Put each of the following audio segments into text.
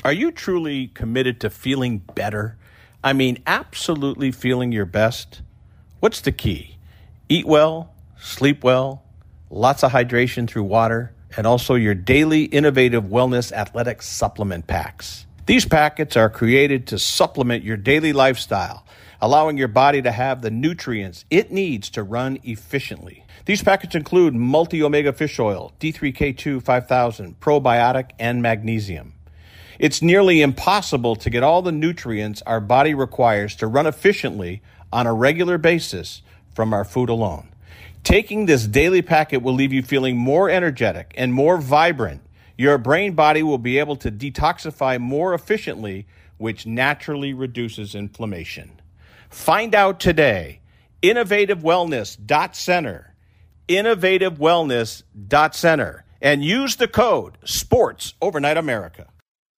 Are you truly committed to feeling better? I mean, absolutely feeling your best? What's the key? Eat well, sleep well, lots of hydration through water, and also your daily innovative wellness athletic supplement packs. These packets are created to supplement your daily lifestyle, allowing your body to have the nutrients it needs to run efficiently. These packets include multi-omega fish oil, D3K2 5000, probiotic, and magnesium. It's nearly impossible to get all the nutrients our body requires to run efficiently on a regular basis from our food alone. Taking this daily packet will leave you feeling more energetic and more vibrant. Your brain body will be able to detoxify more efficiently, which naturally reduces inflammation. Find out today. InnovativeWellness.Center. InnovativeWellness.Center. And use the code SPORTS Overnight America.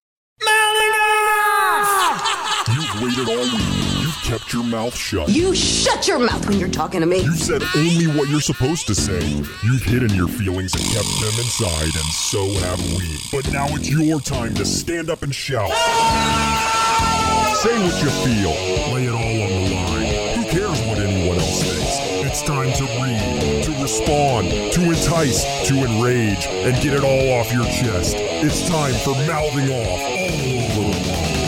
You've waited all week. You've kept your mouth shut. You shut your mouth when you're talking to me. You've said only what you're supposed to say. You've hidden your feelings and kept them inside, and so have we. But now it's your time to stand up and shout. Say what you feel. Lay it all on the line. Who cares what anyone else thinks? It's time to read, to respond, to entice, to enrage, and get it all off your chest. It's time for Mouthing Off all over.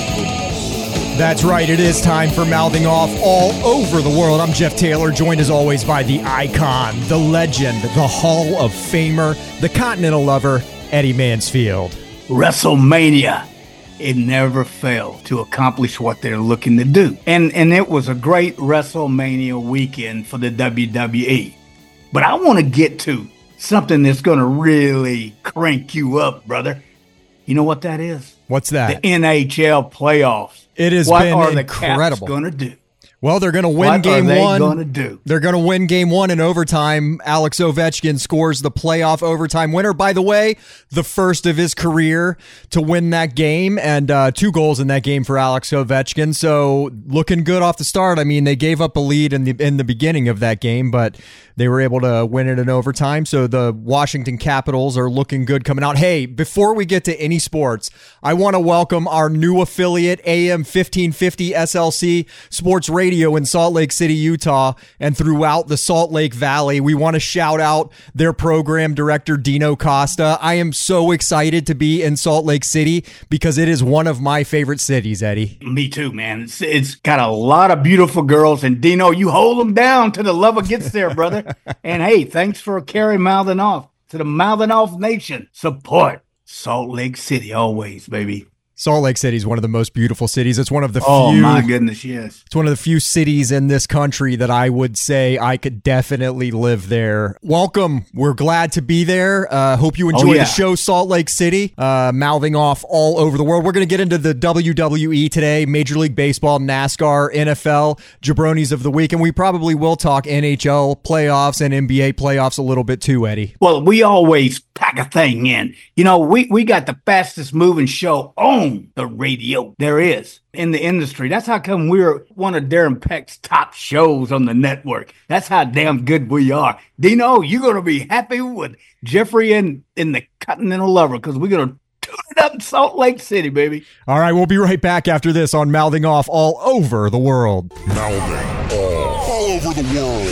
That's right. It is time for Mouthing Off all over the world. I'm Jeff Taylor, joined as always by the icon, the legend, the Hall of Famer, the Continental Lover, Eddie Mansfield. WrestleMania. It never failed to accomplish what they're looking to do. And it was a great WrestleMania weekend for the WWE. But I want to get to something that's going to really crank you up, brother. You know what that is? What's that? The NHL playoffs. It has what been are the incredible. Caps going to do? Well, they're going to win game one. What are they going to do? They're going to win game one in overtime. Alex Ovechkin scores the playoff overtime winner. By the way, the first of his career to win that game, and 2 goals in that game for Alex Ovechkin. So looking good off the start. I mean, they gave up a lead in the beginning of that game, but they were able to win it in overtime. So the Washington Capitals are looking good coming out. Hey, before we get to any sports, I want to welcome our new affiliate, AM 1550 SLC Sports Radio in Salt Lake City, Utah, and throughout the Salt Lake Valley. We want to shout out their program director, Dino Costa. I am so excited to be in Salt Lake City because it is one of my favorite cities, Eddie. Me too, man. It's got a lot of beautiful girls, and Dino, you hold them down till the lover gets there, brother. And hey, thanks for carrying Mouthing Off to the Mouthing Off Nation. Support Salt Lake City always, baby. Salt Lake City is one of the most beautiful cities. It's one of the Oh, my goodness, yes. It's one of the few cities in this country that I would say I could definitely live there. Welcome. We're glad to be there. Hope you enjoy the show, Salt Lake City. Mouthing off all over the world. We're going to get into the WWE today, Major League Baseball, NASCAR, NFL, Jabronis of the Week, and we probably will talk NHL playoffs and NBA playoffs a little bit too, Eddie. Well, we always pack a thing in. You know, we got the fastest moving show on the radio there is in the industry. That's how come we're one of Darren Peck's top shows on the network. That's how damn good we are. Dino, you're going to be happy with Jeffrey and the Continental Lover because we're going to tune it up in Salt Lake City, baby. All right, we'll be right back after this on Mouthing Off all over the world. Mouthing all over the world.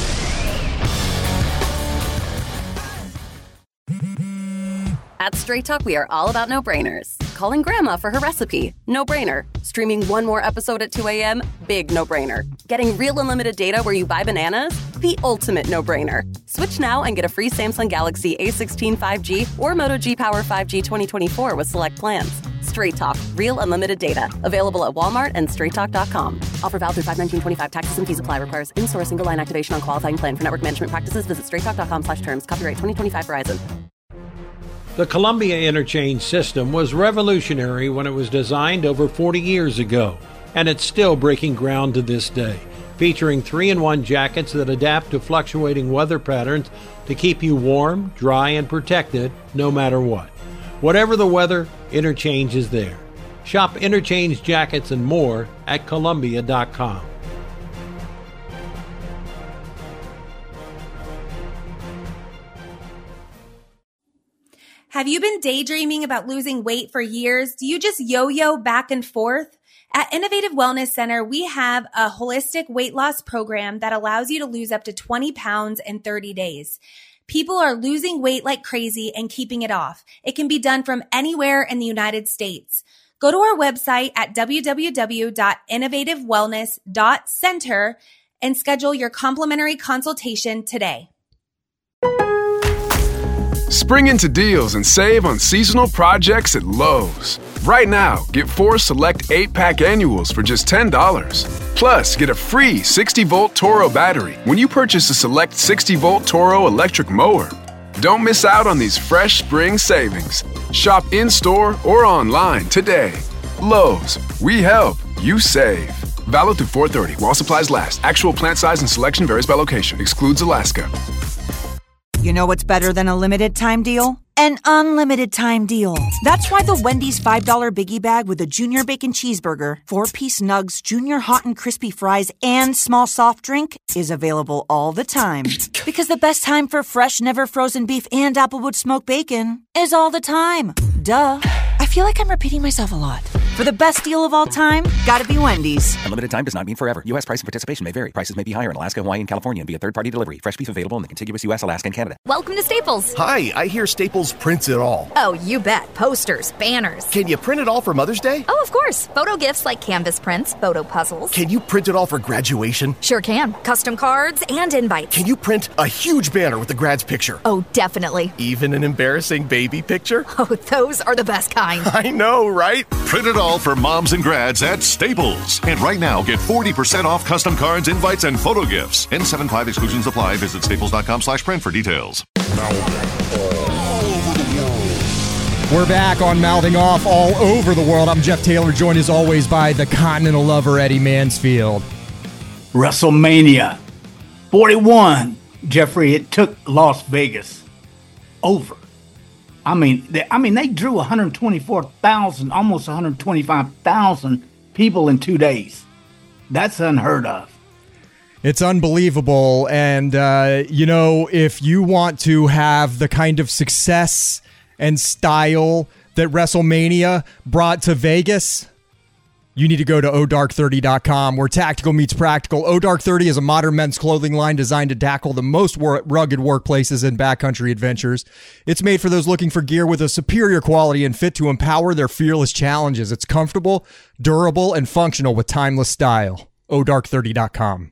At Straight Talk, we are all about no-brainers. Calling grandma for her recipe? No-brainer. Streaming one more episode at 2 a.m.? Big no-brainer. Getting real unlimited data where you buy bananas? The ultimate no-brainer. Switch now and get a free Samsung Galaxy A16 5G or Moto G Power 5G 2024 with select plans. Straight Talk. Real unlimited data. Available at Walmart and straighttalk.com. Offer valid through 5/19/25. Taxes and fees apply. Requires in-source single line activation on qualifying plan. For network management practices, visit straighttalk.com/terms. Copyright 2025 Verizon. The Columbia Interchange system was revolutionary when it was designed over 40 years ago, and it's still breaking ground to this day, featuring 3-in-1 jackets that adapt to fluctuating weather patterns to keep you warm, dry, and protected no matter what. Whatever the weather, Interchange is there. Shop Interchange jackets and more at Columbia.com. Have you been daydreaming about losing weight for years? Do you just yo-yo back and forth? At Innovative Wellness Center, we have a holistic weight loss program that allows you to lose up to 20 pounds in 30 days. People are losing weight like crazy and keeping it off. It can be done from anywhere in the United States. Go to our website at www.innovativewellness.center and schedule your complimentary consultation today. Spring into deals and save on seasonal projects at Lowe's. Right now, get 4 select 8-pack annuals for just $10. Plus, get a free 60-volt Toro battery when you purchase a select 60-volt Toro electric mower. Don't miss out on these fresh spring savings. Shop in-store or online today. Lowe's, we help, you save. Valid through 4/30 while supplies last. Actual plant size and selection varies by location. Excludes Alaska. You know what's better than a limited time deal? An unlimited time deal. That's why the Wendy's $5 Biggie Bag with a Junior Bacon Cheeseburger, 4-piece nugs, Junior Hot and Crispy Fries, and small soft drink is available all the time. Because the best time for fresh, never frozen beef and Applewood smoked bacon is all the time. Duh. I feel like I'm repeating myself a lot. For the best deal of all time, gotta be Wendy's. Unlimited time does not mean forever. U.S. price and participation may vary. Prices may be higher in Alaska, Hawaii, and California and via third-party delivery. Fresh beef available in the contiguous U.S., Alaska, and Canada. Welcome to Staples. Hi, I hear Staples prints it all. Oh, you bet. Posters, banners. Can you print it all for Mother's Day? Oh, of course. Photo gifts like canvas prints, photo puzzles. Can you print it all for graduation? Sure can. Custom cards and invites. Can you print a huge banner with the grad's picture? Oh, definitely. Even an embarrassing baby picture? Oh, those are the best kind. I know, right? Print it all for moms and grads at Staples. And right now, get 40% off custom cards, invites, and photo gifts. N75 exclusions apply. Visit staples.com/print for details. We're back on Mouthing Off all over the world. I'm Jeff Taylor, joined as always by the Continental Lover, Eddie Mansfield. WrestleMania 41, Jeffrey, it took Las Vegas over. I mean, they drew 124,000, almost 125,000 people in 2 days. That's unheard of. It's unbelievable. And, if you want to have the kind of success and style that WrestleMania brought to Vegas, you need to go to odark30.com, where tactical meets practical. Odark30 is a modern men's clothing line designed to tackle the most rugged workplaces and backcountry adventures. It's made for those looking for gear with a superior quality and fit to empower their fearless challenges. It's comfortable, durable, and functional with timeless style. Odark30.com.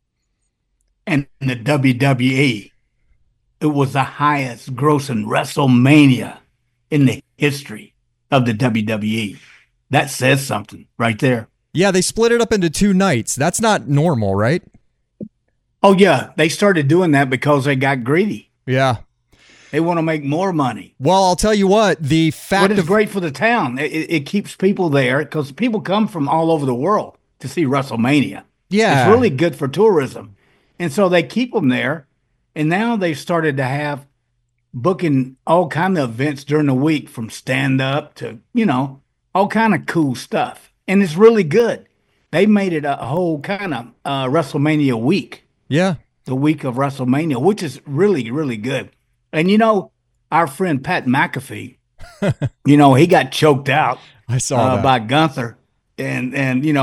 And the WWE, it was the highest grossing WrestleMania in the history of the WWE. That says something right there. Yeah, they split it up into 2 nights. That's not normal, right? Oh, yeah. They started doing that because they got greedy. Yeah. They want to make more money. Well, I'll tell you what, the fact is great for the town. It keeps people there because people come from all over the world to see WrestleMania. Yeah. It's really good for tourism. And so they keep them there. And now they've started to have booking all kind of events during the week, from stand-up to, all kind of cool stuff. And it's really good. They made it a whole kind of WrestleMania week. Yeah. The week of WrestleMania, which is really, really good. And, our friend Pat McAfee, he got choked out. I saw that. By Gunther. And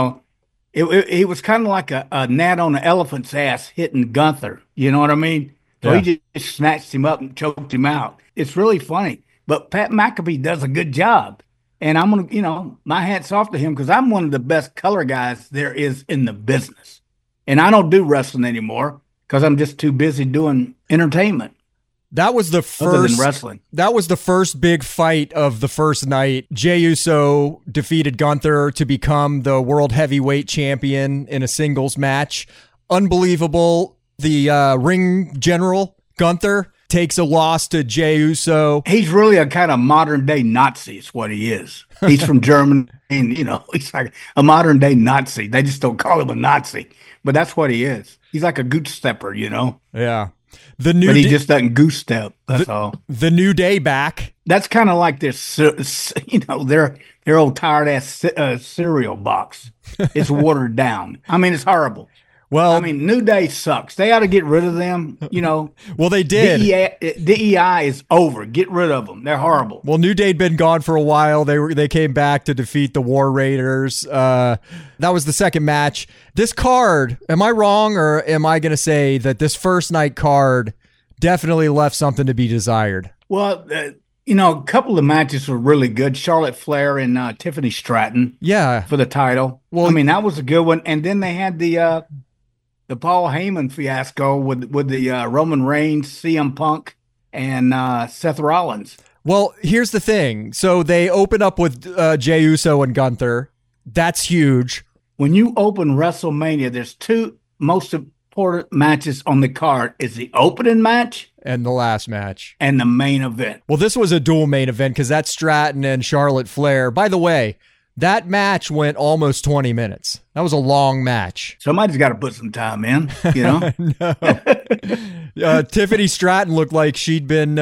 it was kind of like a gnat on an elephant's ass hitting Gunther. You know what I mean? So he just snatched him up and choked him out. It's really funny. But Pat McAfee does a good job. And I'm going to, my hat's off to him, because I'm one of the best color guys there is in the business. And I don't do wrestling anymore because I'm just too busy doing entertainment. That was the first other than wrestling. That was the first big fight of the first night. Jey Uso defeated Gunther to become the world heavyweight champion in a singles match. Unbelievable. The ring general, Gunther, takes a loss to Jey Uso. He's really a kind of modern day Nazi is what he is. He's from Germany, and he's like a modern day Nazi. They just don't call him a Nazi, but that's what he is. He's like a goose stepper, Yeah. But he just doesn't goose step. That's all. The New Day back. That's kind of like this, their old tired ass cereal box. It's watered down. I mean, it's horrible. Well, I mean, New Day sucks. They ought to get rid of them. You know. Well, they did. DEI is over. Get rid of them. They're horrible. Well, New Day'd been gone for a while. They came back to defeat the War Raiders. That was the second match. This card, am I wrong, or am I going to say that this first night card definitely left something to be desired? Well, you know, a couple of matches were really good. Charlotte Flair and Tiffany Stratton. Yeah, for the title. Well, I mean, that was a good one. And then they had the Paul Heyman fiasco with the Roman Reigns, CM Punk, and Seth Rollins. Well, here's the thing. So they open up with Jey Uso and Gunther. That's huge. When you open WrestleMania, there's two most important matches on the card. Is the opening match and the last match and the main event. Well, this was a dual main event because that's Stratton and Charlotte Flair. By the way, that match went almost 20 minutes. That was a long match. Somebody's got to put some time in, you know? Tiffany Stratton looked like she'd been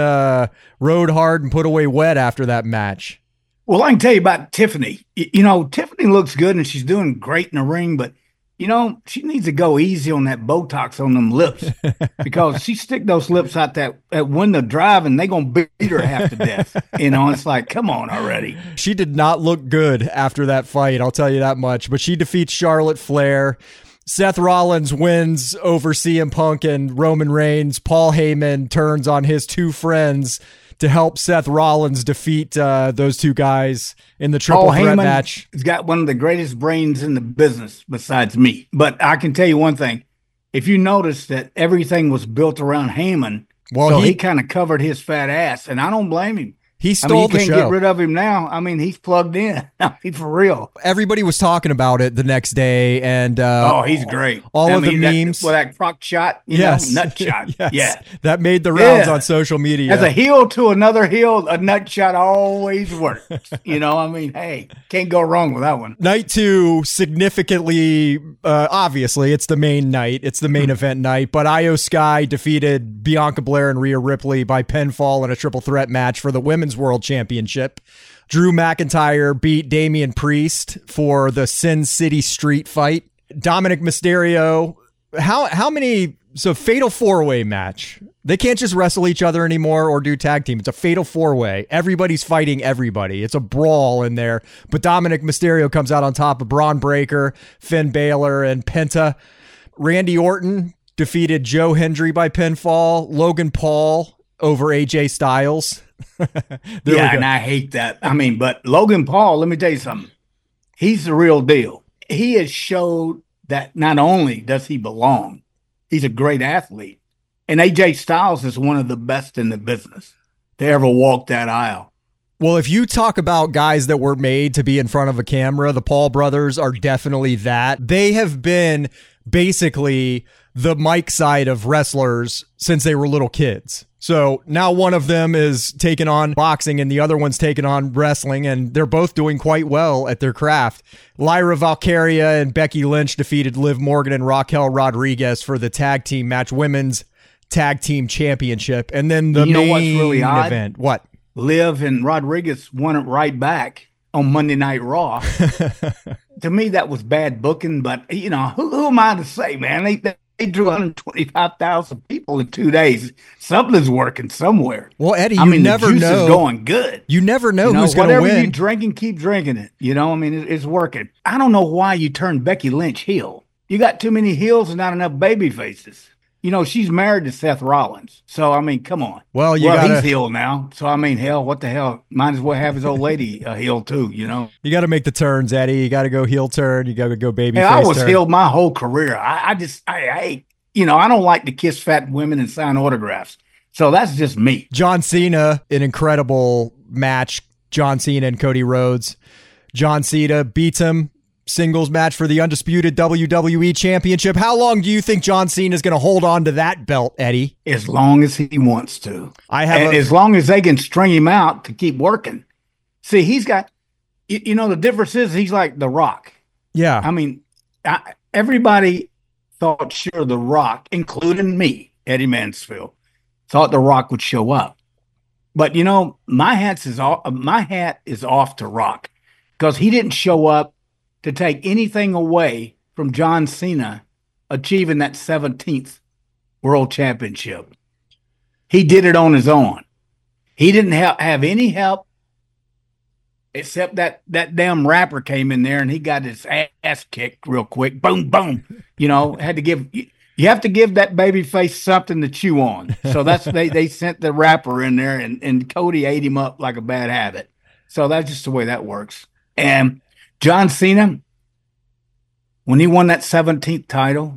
rode hard and put away wet after that match. Well, I can tell you about Tiffany. You know, Tiffany looks good and she's doing great in the ring, but, you know, she needs to go easy on that Botox on them lips because she stick those lips out that window driving, they going to beat her half to death. You know, it's like, come on already. She did not look good after that fight, I'll tell you that much. But she defeats Charlotte Flair. Seth Rollins wins over CM Punk and Roman Reigns. Paul Heyman turns on his two friends to help Seth Rollins defeat those two guys in the triple threat match. He's got one of the greatest brains in the business besides me. But I can tell you one thing. If you notice that everything was built around Heyman, well, so he kind of covered his fat ass, and I don't blame him. He stole the show. You can't get rid of him now. I mean, he's plugged in. I mean, for real. Everybody was talking about it the next day, and he's great. All of the memes. That crock shot, nut shot. Yes. Yeah. That made the rounds on social media. As a heel to another heel, a nut shot always works. You know, I mean, hey, can't go wrong with that one. Night 2, significantly, obviously, it's the main night. It's the main event night, but Io Sky defeated Bianca Belair and Rhea Ripley by pinfall in a triple threat match for the Women's World Championship. Drew McIntyre beat Damian Priest for the Sin City Street fight. Dominic Mysterio, how many, so fatal 4-way match. They can't just wrestle each other anymore or do tag team. It's a fatal 4-way. Everybody's fighting everybody. It's a brawl in there. But Dominic Mysterio comes out on top of Braun Breaker, Finn Balor, and Penta. Randy Orton defeated Joe Hendry by pinfall. Logan Paul over AJ Styles. Yeah, and I hate that. I mean, but Logan Paul, let me tell you something. He's the real deal. He has showed that not only does he belong, he's a great athlete. And AJ Styles is one of the best in the business to ever walk that aisle. Well, if you talk about guys that were made to be in front of a camera, the Paul brothers are definitely that. They have been basically the mic side of wrestlers since they were little kids. So now one of them is taking on boxing and the other one's taking on wrestling, and they're both doing quite well at their craft. Lyra Valkyria and Becky Lynch defeated Liv Morgan and Raquel Rodriguez for the tag team match, women's tag team championship. And then the main what's really odd? Event. What? Liv and Rodriguez won it right back on Monday Night Raw. To me, that was bad booking, but, you know, who am I to say, man? They drew 125,000 people in 2 days. Something's working somewhere. Well, Eddie, I mean, never the juice know. Is going good. You never know who's going to win. Whatever you drinking, keep drinking it. You know, I mean, it's working. I don't know why you turned Becky Lynch heel. You got too many heels and not enough baby faces. You know, she's married to Seth Rollins. So, I mean, come on. Well, he's heel now. So, I mean, hell, what the hell? Might as well have his old lady heel too, you know? You got to make the turns, Eddie. You got to go heel turn. You got to go baby face I was turn. heel my whole career. I you know, I don't like to kiss fat women and sign autographs. So that's just me. John Cena, an incredible match. John Cena and Cody Rhodes. John Cena beats him. Singles match for the undisputed WWE Championship. How long do you think John Cena is going to hold on to that belt, Eddie? As long as he wants to. As long as they can string him out to keep working. See, he's got, you know, the difference is he's like The Rock. Yeah. I mean, everybody thought sure The Rock, including me, Eddie Mansfield, thought The Rock would show up. But, you know, my hat is off to Rock because he didn't show up to take anything away from John Cena achieving that 17th world championship. He did it on his own. He didn't have any help except that damn rapper came in there and he got his ass kicked real quick. Boom, boom. You have to give that baby face something to chew on. So that's they sent the rapper in there and Cody ate him up like a bad habit. So that's just the way that works. And John Cena, when he won that 17th title,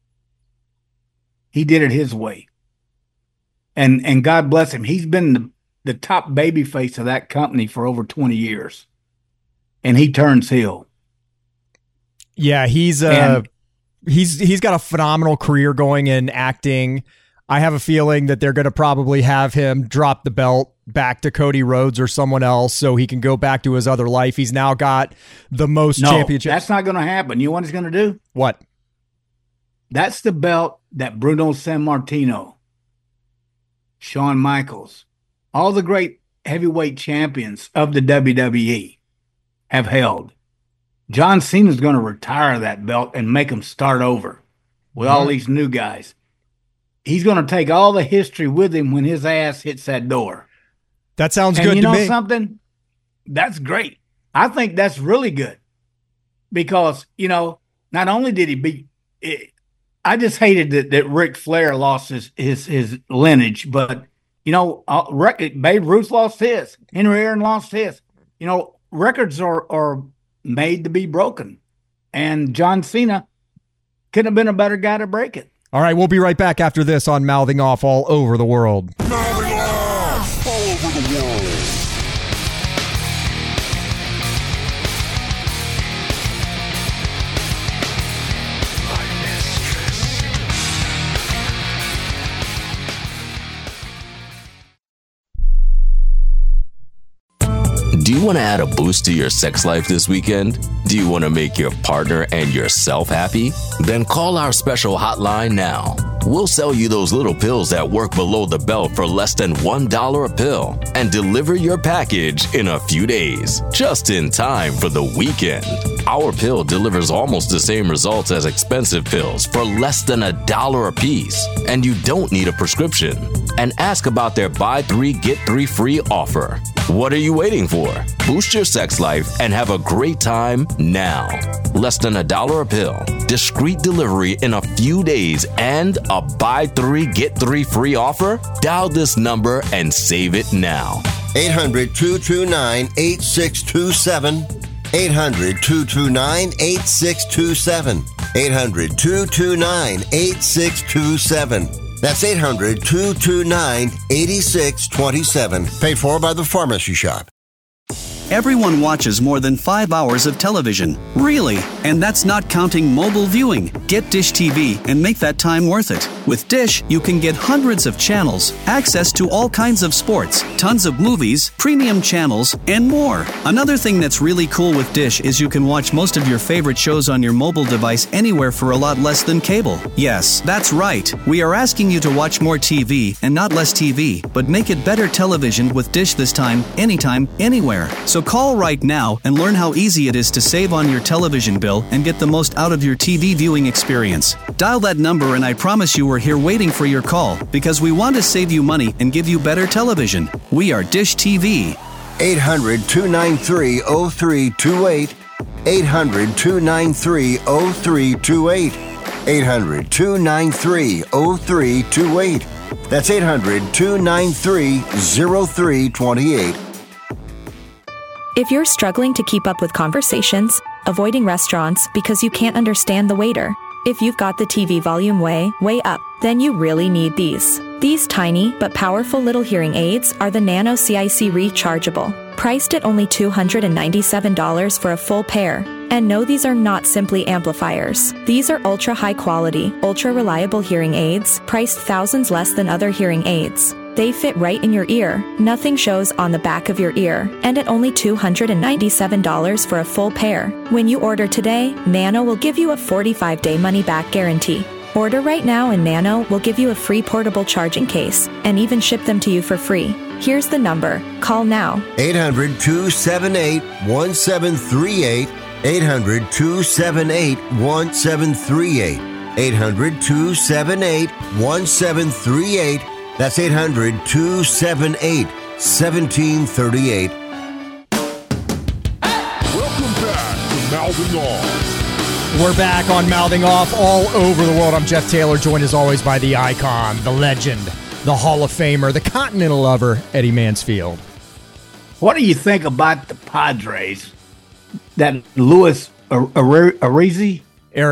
he did it his way. And God bless him. He's been the top baby face of that company for over 20 years. And he turns heel. Yeah, he's got a phenomenal career going in acting. I have a feeling that they're going to probably have him drop the belt back to Cody Rhodes or someone else so he can go back to his other life. He's now got the most championships. That's not going to happen. You know what he's going to do? What? That's the belt that Bruno Sammartino, Shawn Michaels, all the great heavyweight champions of the WWE have held. John Cena's going to retire that belt and make them start over with all these new guys. He's going to take all the history with him when his ass hits that door. That sounds good to me. You know something? That's great. I think that's really good because, not only did he beat it, I just hated that Ric Flair lost his lineage, but Babe Ruth lost his. Henry Aaron lost his. Records are made to be broken. And John Cena couldn't have been a better guy to break it. All right, we'll be right back after this on Mouthing Off All Over the World. Mouthing Off All Over the World. Do you want to add a boost to your sex life this weekend? Do you want to make your partner and yourself happy? Then call our special hotline now. We'll sell you those little pills that work below the belt for less than $1 a pill and deliver your package in a few days, just in time for the weekend. Our pill delivers almost the same results as expensive pills for less than $1 a piece, and you don't need a prescription. And ask about their buy 3 get 3 free offer. What are you waiting for? Boost your sex life and have a great time now. Less than $1 a pill, discreet delivery in a few days, and a buy 3 get 3 free offer? Dial this number and save it now. 800-229-8627. 800-229-8627. 800-229-8627. That's 800-229-8627. Paid for by the Pharmacy Shop. Everyone watches more than 5 hours of television. Really? And that's not counting mobile viewing. Get Dish TV and make that time worth it. With Dish, you can get hundreds of channels, access to all kinds of sports, tons of movies, premium channels, and more. Another thing that's really cool with Dish is you can watch most of your favorite shows on your mobile device anywhere for a lot less than cable. Yes, that's right. We are asking you to watch more TV and not less TV, but make it better television with Dish this time, anytime, anywhere. So call right now and learn how easy it is to save on your television bill and get the most out of your TV viewing experience. Dial that number and I promise you we're here waiting for your call because we want to save you money and give you better television. We are Dish TV. 800-293-0328. 800-293-0328. 800-293-0328. That's 800-293-0328. If you're struggling to keep up with conversations, avoiding restaurants because you can't understand the waiter, if you've got the TV volume way up, then you really need these. These tiny but powerful little hearing aids are the Nano CIC Rechargeable, priced at only $297 for a full pair. And no, these are not simply amplifiers. These are ultra high quality, ultra reliable hearing aids, priced thousands less than other hearing aids. They fit right in your ear, nothing shows on the back of your ear, and at only $297 for a full pair. When you order today, Nano will give you a 45-day money-back guarantee. Order right now and Nano will give you a free portable charging case and even ship them to you for free. Here's the number. Call now. 800-278-1738. 800-278-1738. 800-278-1738. That's 800-278-1738. Welcome back to Mouthing Off. We're back on Mouthing Off all over the world. I'm Jeff Taylor, joined as always by the icon, the legend, the Hall of Famer, the continental lover, Eddie Mansfield. What do you think about the Padres? That Luis Arias,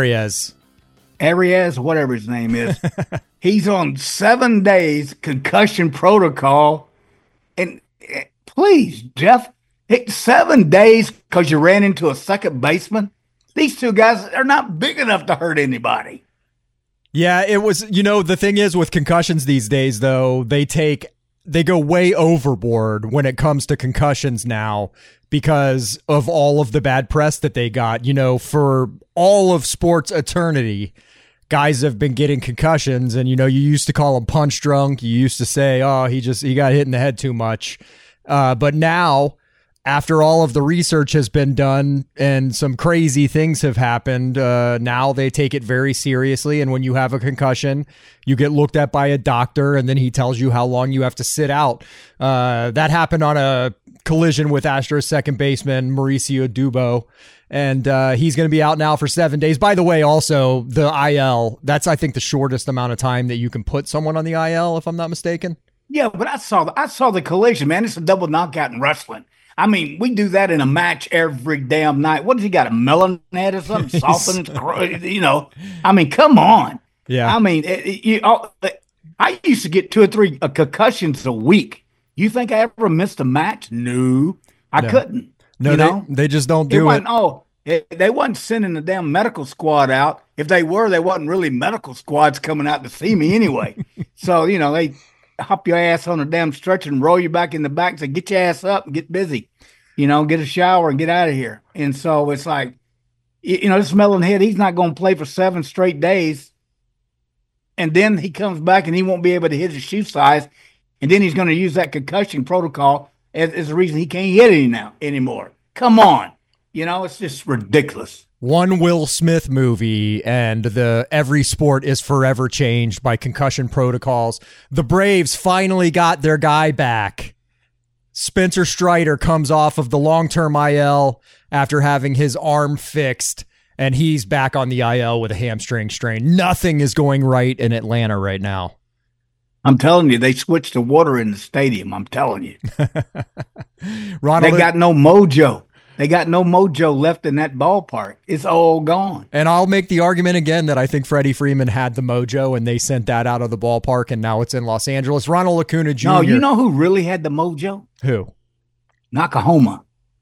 whatever his name is. He's on 7 days concussion protocol. And please, Jeff, 7 days because you ran into a second baseman? These two guys are not big enough to hurt anybody. Yeah, it was, the thing is with concussions these days, though, they go way overboard when it comes to concussions now because of all of the bad press that they got. For all of sports eternity, guys have been getting concussions, and, you used to call them punch drunk. You used to say, oh, he got hit in the head too much. But now, after all of the research has been done and some crazy things have happened, now they take it very seriously. And when you have a concussion, you get looked at by a doctor, and then he tells you how long you have to sit out. That happened on a collision with Astros second baseman Mauricio Dubó. And he's going to be out now for 7 days. By the way, also, the IL, that's, I think, the shortest amount of time that you can put someone on the IL, if I'm not mistaken. Yeah, but I saw the collision, man. It's a double knockout in wrestling. I mean, we do that in a match every damn night. What does he got, a melon head or something? Softening, I mean, come on. Yeah. I mean, I used to get 2 or 3 concussions a week. You think I ever missed a match? No, I couldn't. No, they just don't do it. They wasn't sending the damn medical squad out. If they were, they wasn't really medical squads coming out to see me anyway. So, they hop your ass on a damn stretcher and roll you back in the back and say, get your ass up and get busy, get a shower and get out of here. And so it's like, this melon head, he's not going to play for 7 straight days. And then he comes back and he won't be able to hit his shoe size. And then he's going to use that concussion protocol as the reason he can't hit anymore. Come on. It's just ridiculous. One Will Smith movie and every sport is forever changed by concussion protocols. The Braves finally got their guy back. Spencer Strider comes off of the long-term IL after having his arm fixed, and he's back on the IL with a hamstring strain. Nothing is going right in Atlanta right now. I'm telling you, they switched to water in the stadium. I'm telling you. Ronald, they got no mojo. They got no mojo left in that ballpark. It's all gone. And I'll make the argument again that I think Freddie Freeman had the mojo and they sent that out of the ballpark and now it's in Los Angeles. Ronald Acuna Jr. No, you know who really had the mojo? Who? Nakahoma.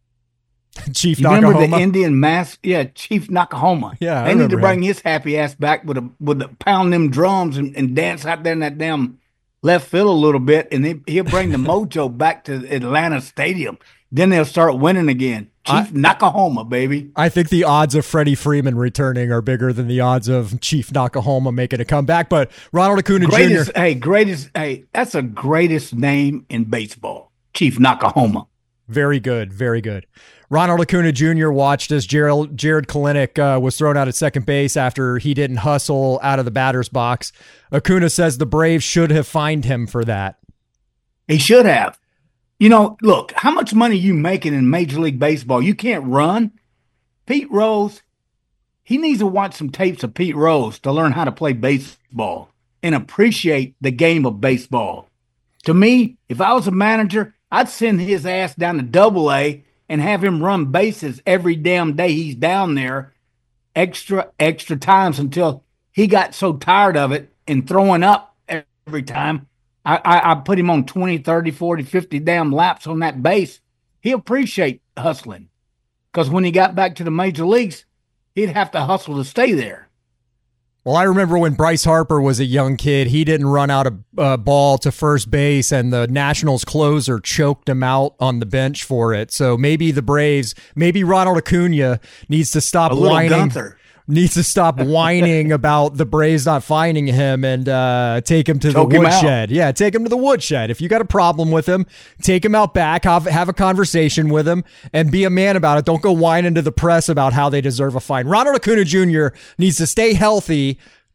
Chief you Nakahoma? Remember the Indian mask? Yeah, Chief Nakahoma. Yeah, they need to bring his happy ass back with a pound them drums and dance out there in that damn left field a little bit, and he'll bring the mojo back to Atlanta Stadium. Then they'll start winning again. Chief Nakahoma, baby. I think the odds of Freddie Freeman returning are bigger than the odds of Chief Nakahoma making a comeback. But Ronald Acuna Jr. Hey, that's the greatest name in baseball. Chief Nakahoma. Very good, very good. Ronald Acuna Jr. watched as Jared Kelenic was thrown out at second base after he didn't hustle out of the batter's box. Acuna says the Braves should have fined him for that. He should have. Look, how much money you making in Major League Baseball? You can't run. Pete Rose, he needs to watch some tapes of Pete Rose to learn how to play baseball and appreciate the game of baseball. To me, if I was a manager, I'd send his ass down to Double-A and have him run bases every damn day he's down there extra times until he got so tired of it and throwing up every time. I put him on 20, 30, 40, 50 damn laps on that base. He'll appreciate hustling because when he got back to the major leagues, he'd have to hustle to stay there. Well, I remember when Bryce Harper was a young kid, he didn't run out a ball to first base and the Nationals closer choked him out on the bench for it. So maybe the Braves, maybe Ronald Acuna needs to stop whining. Needs to stop whining about the Braves not finding him and take him to the woodshed. Yeah, take him to the woodshed. If you got a problem with him, take him out back, have a conversation with him, and be a man about it. Don't go whining to the press about how they deserve a fine. Ronald Acuna Jr. needs to stay healthy,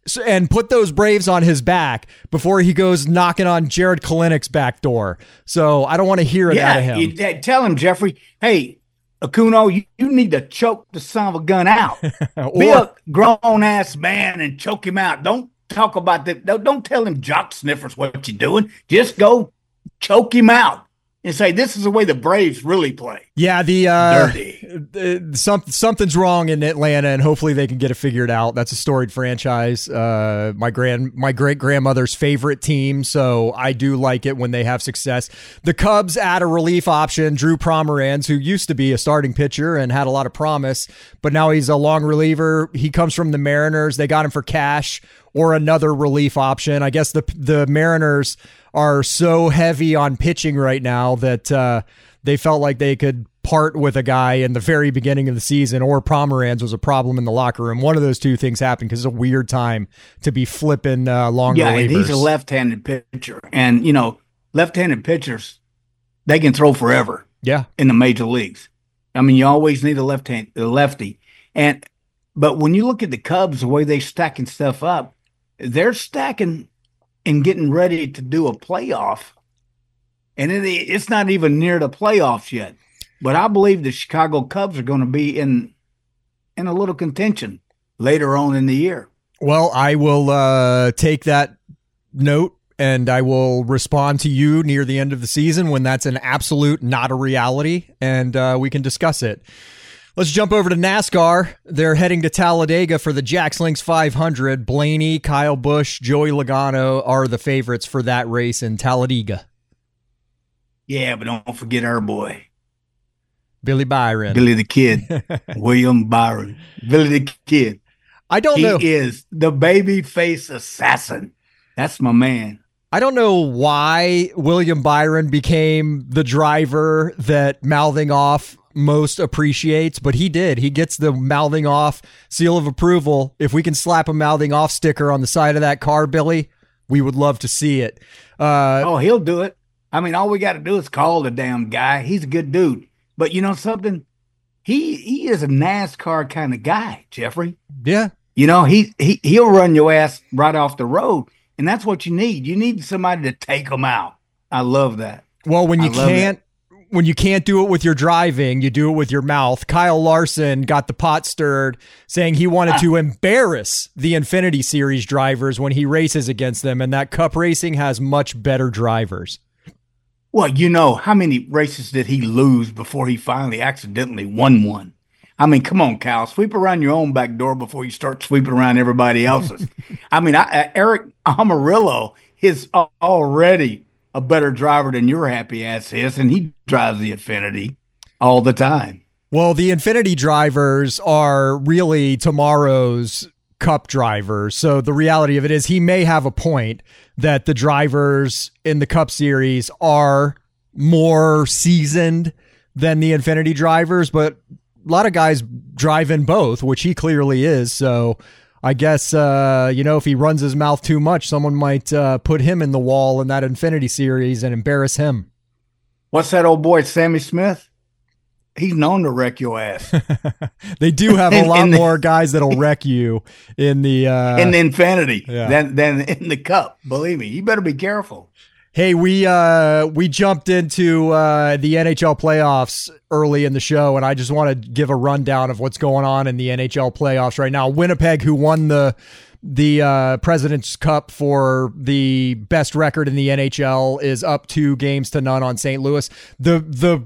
and put those Braves on his back before he goes knocking on Jared Kalinic's back door. So I don't want to hear it out of him. Tell him, Jeffrey, hey, Akuno, you need to choke the son of a gun out. Be a grown-ass man and choke him out. Don't talk about that. Don't tell him jock sniffers what you're doing. Just go choke him out and say, this is the way the Braves really play. Yeah, something's wrong in Atlanta, and hopefully they can get it figured out. That's a storied franchise. My great-grandmother's favorite team, so I do like it when they have success. The Cubs add a relief option, Drew Pomeranz, who used to be a starting pitcher and had a lot of promise, but now he's a long reliever. He comes from the Mariners. They got him for cash or another relief option. I guess the Mariners are so heavy on pitching right now that they felt like they could part with a guy in the very beginning of the season, or Pomeranz was a problem in the locker room. One of those two things happened because it's a weird time to be flipping long relievers. Yeah, he's a left-handed pitcher. And, left-handed pitchers, they can throw forever. Yeah. In the major leagues. I mean, you always need a lefty. But when you look at the Cubs, the way they're stacking stuff up, they're stacking and getting ready to do a playoff. And it's not even near the playoffs yet. But I believe the Chicago Cubs are going to be in a little contention later on in the year. Well, I will take that note and I will respond to you near the end of the season when that's an absolute not a reality, and we can discuss it. Let's jump over to NASCAR. They're heading to Talladega for the Jack Links 500. Blaney, Kyle Busch, Joey Logano are the favorites for that race in Talladega. Yeah, but don't forget our boy. Billy Byron. Billy the Kid. William Byron. Billy the Kid. I don't know. He is the baby face assassin. That's my man. I don't know why William Byron became the driver that mouthing off most appreciates, but he did. He gets the mouthing off seal of approval. If we can slap a mouthing off sticker on the side of that car, Billy, we would love to see it. He'll do it. I mean, all we got to do is call the damn guy. He's a good dude. But you know something? He is a NASCAR kind of guy, Jeffrey. Yeah. He'll run your ass right off the road, and that's what you need. You need somebody to take them out. I love that. Well, when you can't do it with your driving, you do it with your mouth. Kyle Larson got the pot stirred, saying he wanted to embarrass the Infinity Series drivers when he races against them, and that Cup Racing has much better drivers. Well, how many races did he lose before he finally accidentally won one? I mean, come on, Kyle. Sweep around your own back door before you start sweeping around everybody else's. I mean, Eric Amarillo is already a better driver than your happy ass is, and he drives the Infinity all the time. Well, the Infinity drivers are really tomorrow's Cup drivers. So the reality of it is he may have a point that the drivers in the Cup Series are more seasoned than the Infinity drivers, but a lot of guys drive in both, which he clearly is. So I guess, if he runs his mouth too much, someone might put him in the wall in that Infinity Series and embarrass him. What's that old boy, Sammy Smith? He's known to wreck your ass. They do have a lot more guys that'll wreck you in the Infinity than in the Cup. Believe me, you better be careful. Hey, we jumped into the NHL playoffs early in the show, and I just want to give a rundown of what's going on in the NHL playoffs right now. Winnipeg, who won the President's Cup for the best record in the NHL, is up 2-0 on St. Louis. The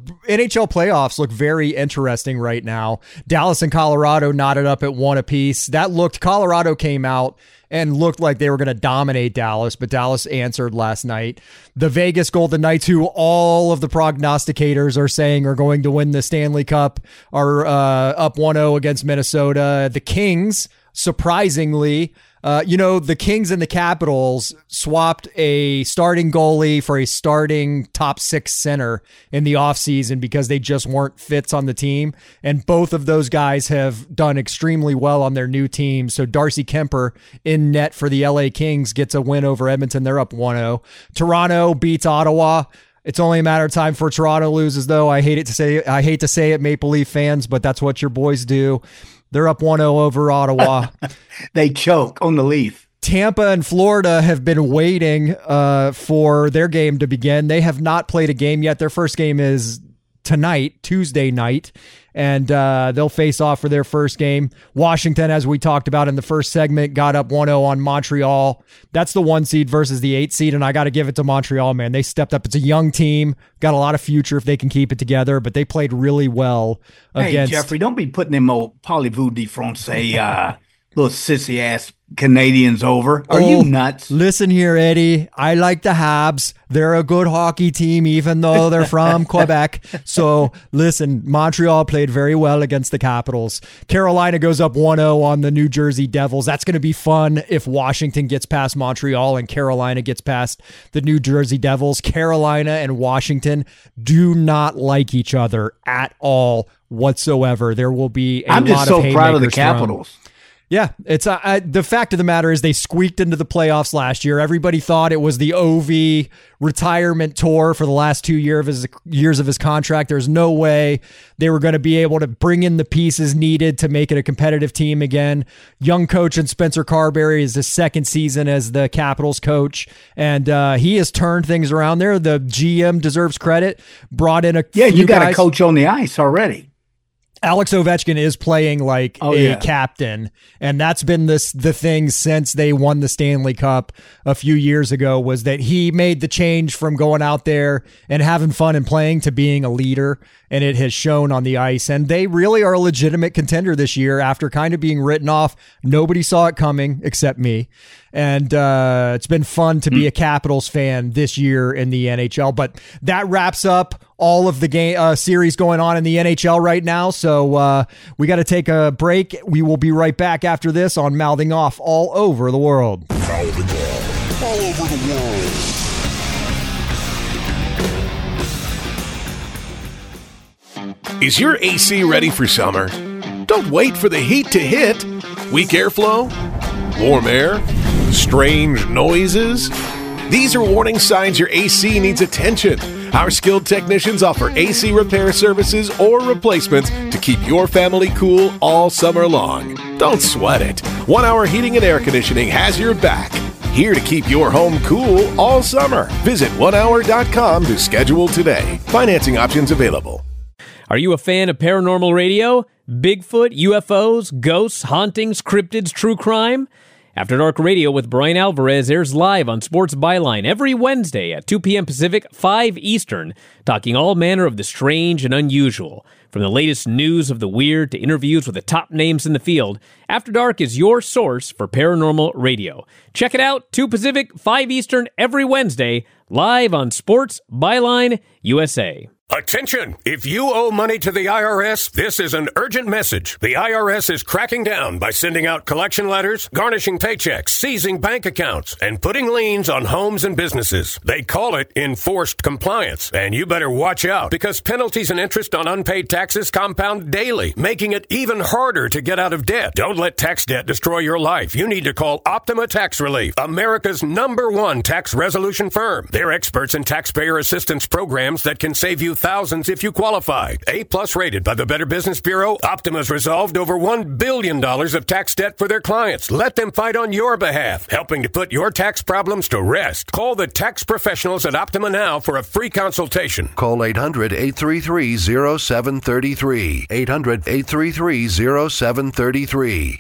NHL playoffs look very interesting right now. Dallas and Colorado knotted up at 1 apiece. Colorado came out and looked like they were going to dominate Dallas, but Dallas answered last night. The Vegas Golden Knights, who all of the prognosticators are saying are going to win the Stanley Cup, are up 1-0 against Minnesota. The Kings, surprisingly, the Kings and the Capitals swapped a starting goalie for a starting top 6 center in the offseason because they just weren't fits on the team. And both of those guys have done extremely well on their new teams. So Darcy Kemper in net for the LA Kings gets a win over Edmonton. They're up 1-0. Toronto beats Ottawa. It's only a matter of time for Toronto loses, though. I hate to say it, Maple Leaf fans, but that's what your boys do. They're up 1-0 over Ottawa. They choke on the Leaf. Tampa and Florida have been waiting for their game to begin. They have not played a game yet. Their first game is tonight, Tuesday night, and they'll face off for their first game. Washington, as we talked about in the first segment, got up 1-0 on Montreal. That's the 1 seed versus the 8 seed, and I got to give it to Montreal, man. They stepped up. It's a young team, got a lot of future if they can keep it together, but they played really well against... Hey, Jeffrey, don't be putting them old Parlez-vous de Francais little sissy-ass Canadians over. Are you nuts? Listen here, Eddie. I like the Habs. They're a good hockey team, even though they're from Quebec. So, listen, Montreal played very well against the Capitals. Carolina goes up 1-0 on the New Jersey Devils. That's going to be fun if Washington gets past Montreal and Carolina gets past the New Jersey Devils. Carolina and Washington do not like each other at all whatsoever. There will be a lot of haymakers. I'm just so proud of the Capitals. Yeah, it's the fact of the matter is they squeaked into the playoffs last year. Everybody thought it was the Ovi retirement tour for the last 2 years of his contract. There's no way they were going to be able to bring in the pieces needed to make it a competitive team again. Young coach and Spencer Carberry is his second season as the Capitals coach, and he has turned things around there. The GM deserves credit. Brought in you got a coach on the ice already. Alex Ovechkin is playing like captain, and that's been the thing since they won the Stanley Cup a few years ago, was that he made the change from going out there and having fun and playing to being a leader, and it has shown on the ice. And they really are a legitimate contender this year after kind of being written off. Nobody saw it coming except me. And it's been fun to be a Capitals fan this year in the NHL. But that wraps up all of the game series going on in the NHL right now. So we got to take a break. We will be right back after this on Mouthing Off all over the world. Mouthing Off all over the world. Is your AC ready for summer? Don't wait for the heat to hit. Weak airflow? Warm air? Strange noises? These are warning signs your AC needs attention. Our skilled technicians offer AC repair services or replacements to keep your family cool all summer long. Don't sweat it. 1 Hour Heating and Air Conditioning has your back. Here to keep your home cool all summer. Visit onehour.com to schedule today. Financing options available. Are you a fan of paranormal radio? Bigfoot, UFOs, ghosts, hauntings, cryptids, true crime? After Dark Radio with Brian Alvarez airs live on Sports Byline every Wednesday at 2 p.m. Pacific, 5 Eastern, talking all manner of the strange and unusual. From the latest news of the weird to interviews with the top names in the field, After Dark is your source for paranormal radio. Check it out, 2 Pacific, 5 Eastern, every Wednesday, live on Sports Byline USA. Attention! If you owe money to the IRS, this is an urgent message. The IRS is cracking down by sending out collection letters, garnishing paychecks, seizing bank accounts, and putting liens on homes and businesses. They call it enforced compliance, and you better watch out because penalties and interest on unpaid taxes compound daily, making it even harder to get out of debt. Don't let tax debt destroy your life. You need to call Optima Tax Relief, America's #1 tax resolution firm. They're experts in taxpayer assistance programs that can save you thousands if you qualify. A+ rated by the Better Business Bureau, Optima's resolved over $1 billion of tax debt for their clients. Let them fight on your behalf, helping to put your tax problems to rest. Call the tax professionals at Optima now for a free consultation. Call 800-833-0733. 800-833-0733.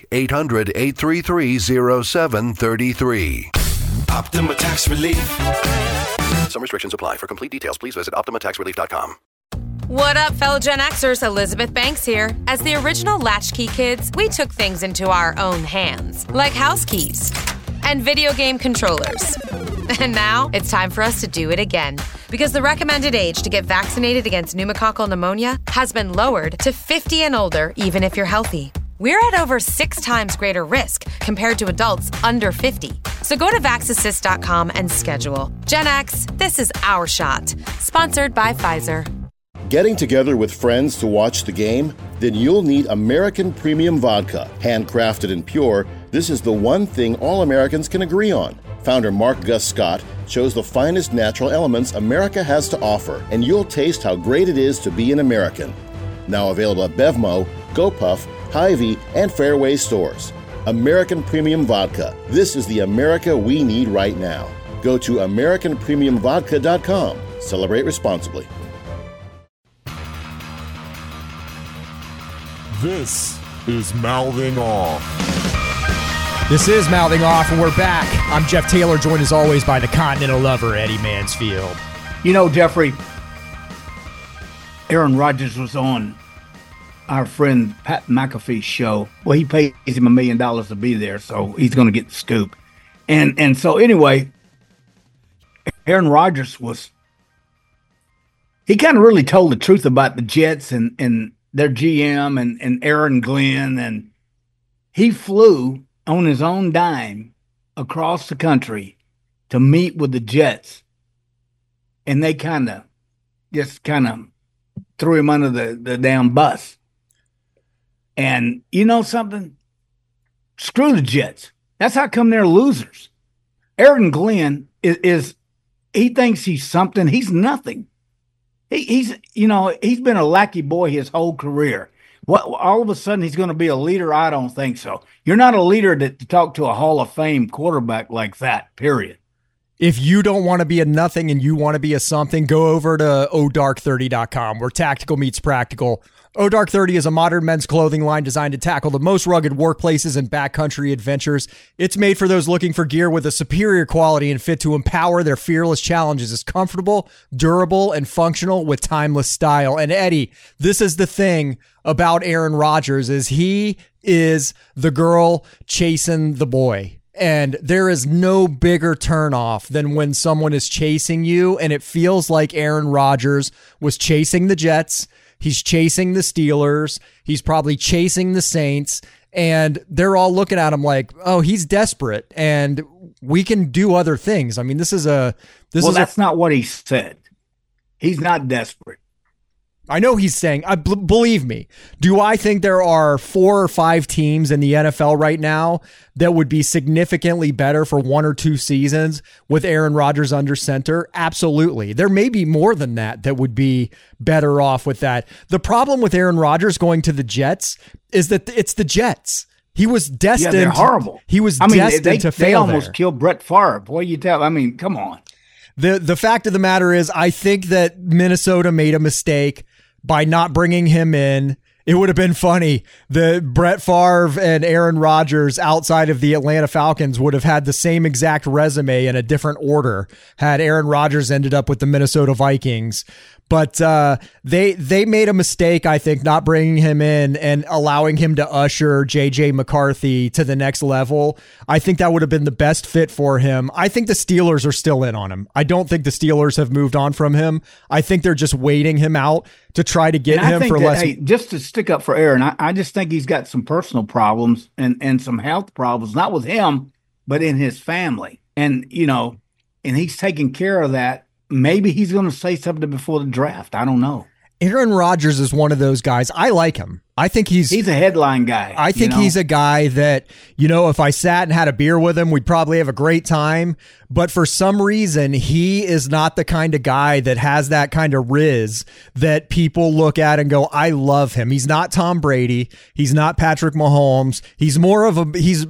800-833-0733. Optima Tax Relief. Some restrictions apply. For complete details, please visit OptimaTaxRelief.com. What up, fellow Gen Xers? Elizabeth Banks here. As the original Latchkey kids, we took things into our own hands, like house keys and video game controllers. And now it's time for us to do it again, because the recommended age to get vaccinated against pneumococcal pneumonia has been lowered to 50 and older, even if you're healthy. We're at over 6 times greater risk compared to adults under 50. So go to Vaxassist.com and schedule. Gen X, this is our shot. Sponsored by Pfizer. Getting together with friends to watch the game? Then you'll need American Premium Vodka. Handcrafted and pure, this is the one thing all Americans can agree on. Founder Mark Gus Scott chose the finest natural elements America has to offer, and you'll taste how great it is to be an American. Now available at Bevmo, GoPuff, Hy-Vee, and Fairway stores. American Premium Vodka. This is the America we need right now. Go to AmericanPremiumVodka.com. Celebrate responsibly. This is Mouthing Off. This is Mouthing Off, and we're back. I'm Jeff Taylor, joined as always by the Continental lover, Eddie Mansfield. You know, Jeffrey, Aaron Rodgers was on our friend Pat McAfee's show. Well, he pays him $1 million to be there, so he's going to get the scoop. And so anyway, Aaron Rodgers he kind of really told the truth about the Jets and their GM and Aaron Glenn, and he flew on his own dime across the country to meet with the Jets, and they kind of threw him under the damn bus. And you know something? Screw the Jets. That's how come they're losers. Aaron Glenn is he thinks he's something. He's nothing. He's been a lackey boy his whole career. What, all of a sudden he's going to be a leader? I don't think so. You're not a leader to talk to a Hall of Fame quarterback like that, period. If you don't want to be a nothing and you want to be a something, go over to odark30.com, where tactical meets practical. Odark 30 is a modern men's clothing line designed to tackle the most rugged workplaces and backcountry adventures. It's made for those looking for gear with a superior quality and fit to empower their fearless challenges. It's comfortable, durable, and functional with timeless style. And Eddie, this is the thing about Aaron Rodgers, is he is the girl chasing the boy. And there is no bigger turnoff than when someone is chasing you, and it feels like Aaron Rodgers was chasing the Jets. He's chasing the Steelers. He's probably chasing the Saints, and they're all looking at him like, oh, he's desperate and we can do other things. I mean, that's not what he said. He's not desperate. I know he's saying, believe me, do I think there are 4 or 5 teams in the NFL right now that would be significantly better for 1 or 2 seasons with Aaron Rodgers under center? Absolutely. There may be more than that would be better off with that. The problem with Aaron Rodgers going to the Jets is that it's the Jets. He was destined. Yeah, they're horrible. He was destined to fail. They almost killed Brett Favre. Boy, you tell. I mean, come on. The fact of the matter is, I think that Minnesota made a mistake by not bringing him in. It would have been funny. The Brett Favre and Aaron Rodgers outside of the Atlanta Falcons would have had the same exact resume in a different order had Aaron Rodgers ended up with the Minnesota Vikings. But they made a mistake, I think, not bringing him in and allowing him to usher J.J. McCarthy to the next level. I think that would have been the best fit for him. I think the Steelers are still in on him. I don't think the Steelers have moved on from him. I think they're just waiting him out to try to get him for less. Hey, just to stick up for Aaron, I just think he's got some personal problems and some health problems, not with him, but in his family. And, and he's taking care of that. Maybe he's going to say something before the draft. I don't know. Aaron Rodgers is one of those guys. I like him. I think he's a headline guy. I think he's a guy that, if I sat and had a beer with him, we'd probably have a great time. But for some reason, he is not the kind of guy that has that kind of riz that people look at and go, I love him. He's not Tom Brady. He's not Patrick Mahomes. He's more of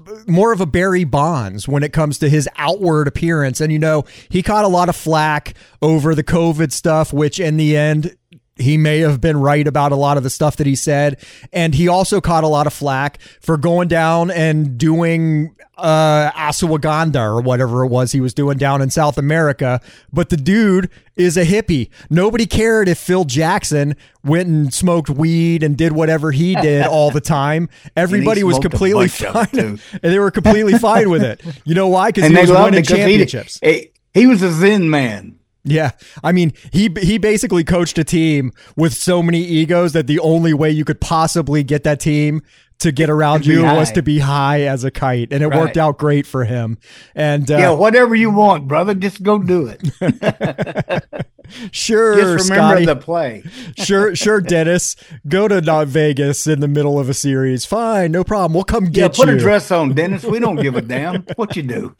a Barry Bonds when it comes to his outward appearance. And, he caught a lot of flack over the COVID stuff, which in the end, he may have been right about a lot of the stuff that he said. And he also caught a lot of flack for going down and doing ashwagandha or whatever it was he was doing down in South America. But the dude is a hippie. Nobody cared if Phil Jackson went and smoked weed and did whatever he did all the time. Everybody was completely fine. And they were completely fine with it. You know why? Because he was winning championships. He was a Zen man. Yeah. I mean, he basically coached a team with so many egos that the only way you could possibly get that team to get around you was to be high as a kite. And it worked out great for him. And whatever you want, brother, just go do it. Sure, Just remember Scotty. the play. Sure, Dennis. Go to Vegas in the middle of a series. Fine, no problem. We'll come get put you. a dress on, Dennis. We don't give a damn what you do.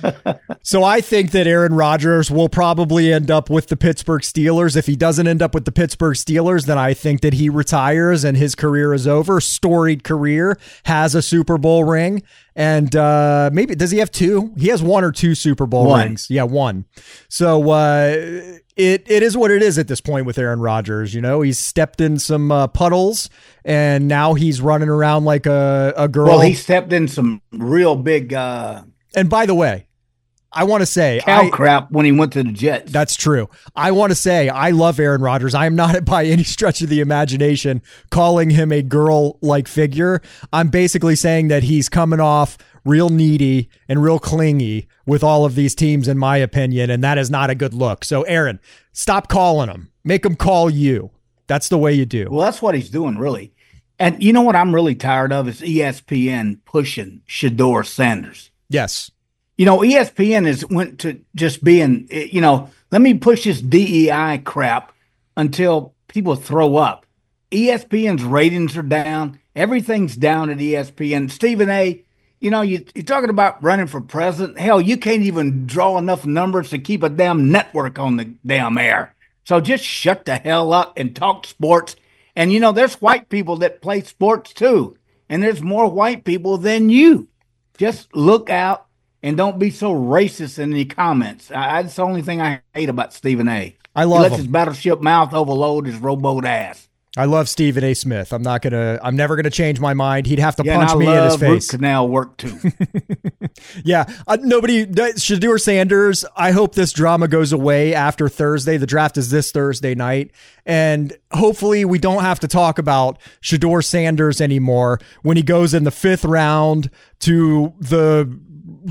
So I think that Aaron Rodgers will probably end up with the Pittsburgh Steelers. If he doesn't end up with the Pittsburgh Steelers, then I think that he retires and his career is over. Storied career, has a Super Bowl ring. And maybe, does he have 2? He has 1 or 2 Super Bowl rings. Yeah, 1. So it is what it is at this point with Aaron Rodgers. You know, he's stepped in some puddles, and now he's running around like a girl. Well, he stepped in some real big and by the way, I want to say cow crap when he went to the Jets. That's true. I want to say I love Aaron Rodgers. I am not by any stretch of the imagination calling him a girl-like figure. I'm basically saying that he's coming off real needy and real clingy with all of these teams, in my opinion, and that is not a good look. So, Aaron, stop calling him. Make him call you. That's the way you do. Well, that's what he's doing, really. And you know what I'm really tired of is ESPN pushing Shedeur Sanders. Yes. You know, ESPN went to just being, you know, let me push this DEI crap until people throw up. ESPN's ratings are down. Everything's down at ESPN. Stephen A., you know, you're talking about running for president. Hell, you can't even draw enough numbers to keep a damn network on the damn air. So just shut the hell up and talk sports. And, you know, there's white people that play sports too. And there's more white people than you. Just look out. And don't be so racist in the comments. That's the only thing I hate about Stephen A. I love him. He lets his battleship mouth overload his rowboat ass. I love Stephen A. Smith. I'm never gonna change my mind. He'd have to punch me in his face. Root canal work too. Yeah, Shedeur Sanders. I hope this drama goes away after Thursday. The draft is this Thursday night, and hopefully we don't have to talk about Shedeur Sanders anymore when he goes in the 5th round to the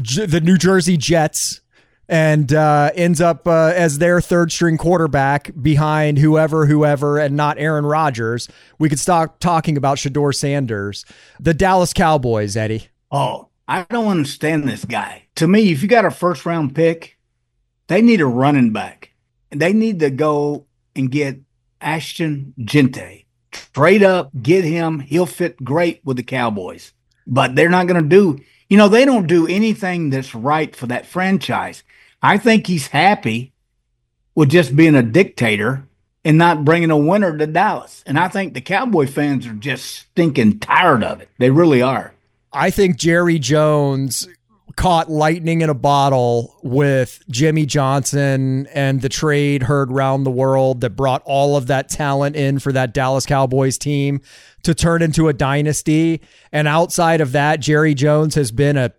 New Jersey Jets and ends up as their 3rd string quarterback behind whoever, and not Aaron Rodgers. We could stop talking about Shedeur Sanders. The Dallas Cowboys, Eddie. Oh, I don't understand this guy. To me, if you got a 1st round pick, they need a running back. They need to go and get Ashton Gente. Trade up, get him. He'll fit great with the Cowboys. But they're not going to do... You know, they don't do anything that's right for that franchise. I think he's happy with just being a dictator and not bringing a winner to Dallas. And I think the Cowboy fans are just stinking tired of it. They really are. I think Jerry Jones caught lightning in a bottle with Jimmy Johnson and the trade heard round the world that brought all of that talent in for that Dallas Cowboys team to turn into a dynasty. And outside of that, Jerry Jones has been a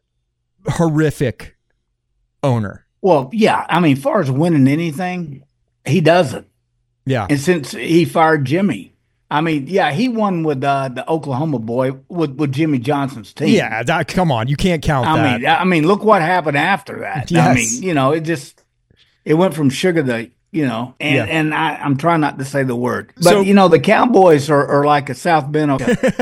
horrific owner. Well, yeah. I mean, as far as winning anything, he doesn't. Yeah. And since he fired Jimmy, I mean, yeah, he won with the Oklahoma boy with Jimmy Johnson's team. Yeah, come on, you can't count that. I mean, look what happened after that. Yes. I mean, you know, it went from sugar to, you know, and I'm trying not to say the word, but you know, the Cowboys are like a South Bend.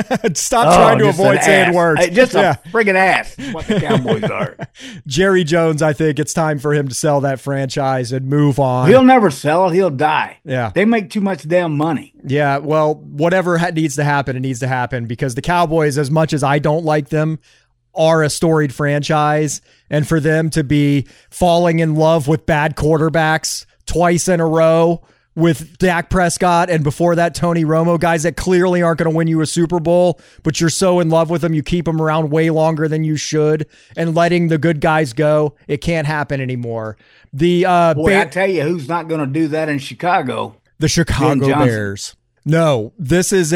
Stop trying to avoid saying words. Just a friggin' ass is what the Cowboys are. Jerry Jones, I think it's time for him to sell that franchise and move on. He'll never sell it. He'll die. Yeah. They make too much damn money. Yeah, well, whatever needs to happen, it needs to happen because the Cowboys, as much as I don't like them, are a storied franchise. And for them to be falling in love with bad quarterbacks twice in a row with Dak Prescott and before that Tony Romo, guys that clearly aren't going to win you a Super Bowl, but you're so in love with them, you keep them around way longer than you should, and letting the good guys go, it can't happen anymore. I tell you who's not going to do that in Chicago. The Chicago Bears. No, this is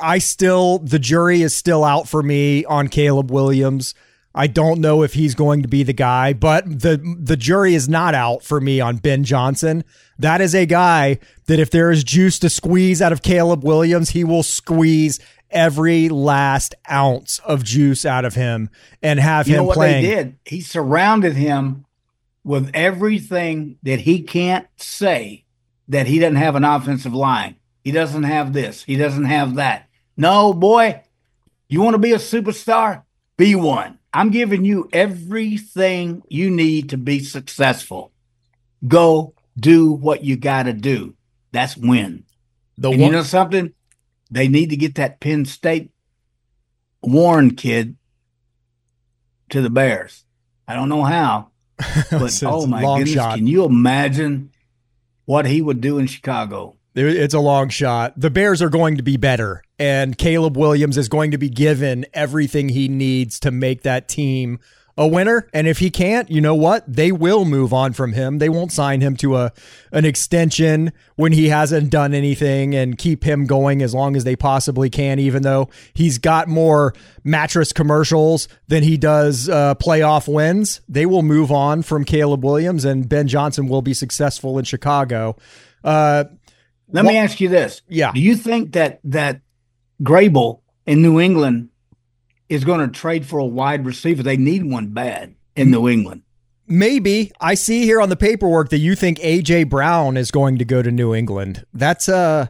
the jury is still out for me on Caleb Williams. I don't know if he's going to be the guy, but the jury is not out for me on Ben Johnson. That is a guy that if there is juice to squeeze out of Caleb Williams, he will squeeze every last ounce of juice out of him and have him playing. You know what they did? He surrounded him with everything that he can't say that he doesn't have an offensive line. He doesn't have this. He doesn't have that. No, boy, you want to be a superstar? Be one. I'm giving you everything you need to be successful. Go do what you got to do. That's win. You know something? They need to get that Penn State Warren kid to the Bears. I don't know how, but oh my goodness, shot. Can you imagine what he would do in Chicago? It's a long shot. The Bears are going to be better, and Caleb Williams is going to be given everything he needs to make that team a winner. And if he can't, you know what? They will move on from him. They won't sign him to an extension when he hasn't done anything and keep him going as long as they possibly can, even though he's got more mattress commercials than he does playoff wins. They will move on from Caleb Williams, and Ben Johnson will be successful in Chicago. Let me ask you this. Yeah. Do you think that Grable in New England is going to trade for a wide receiver? They need one bad in New England. Maybe. I see here on the paperwork that you think A.J. Brown is going to go to New England. That's